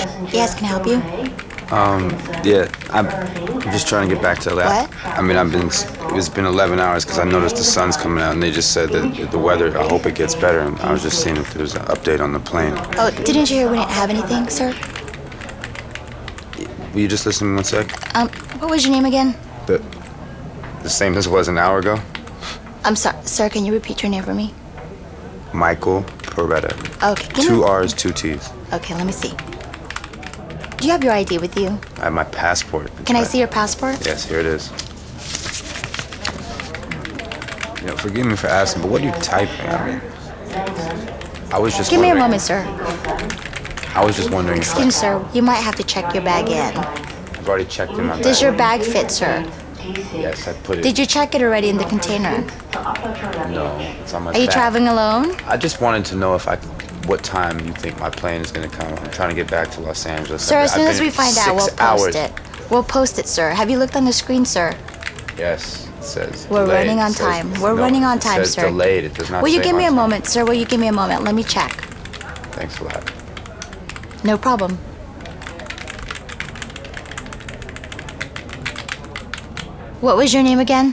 Yes, can I help you? Yeah, I'm just trying to get back to LA. What? I mean, it's been 11 hours because I noticed the sun's coming out, and they just said that the weather, I hope it gets better. And I was just seeing if there was an update on the plane. Oh, didn't you hear we didn't have anything, sir? Will you just listen 1 sec? What was your name again? The same as it was an hour ago? I'm sorry, sir, can you repeat your name for me? Michael Peretta. Okay, give me... 2 R's, 2 T's. Okay, let me see. Do you have your ID with you? I have my passport. Can I see your passport? Yes, here it is. You know, forgive me for asking, but what are you typing? I mean, I was just Give me a wondering- moment, sir. I was just wondering. Excuse me, sir. You might have to check your bag in. I've already checked in my bag. Does your bag fit, sir? Yes, I put it. Did you check it already in the container? No, it's on my Are you back. traveling alone? I just wanted to know what time you think my plane is going to come. I'm trying to get back to Los Angeles. Sir, as soon I've as been we find out, we'll 6 post hours. it. We'll post it, sir. Have you looked on the screen, sir? Yes, it says We're delayed. running on It says- time. We're no, running on it time, says sir. delayed. It does not Will you say give me a on time. moment, sir? Will you give me a moment? Let me check. Thanks a lot. No problem. What was your name again?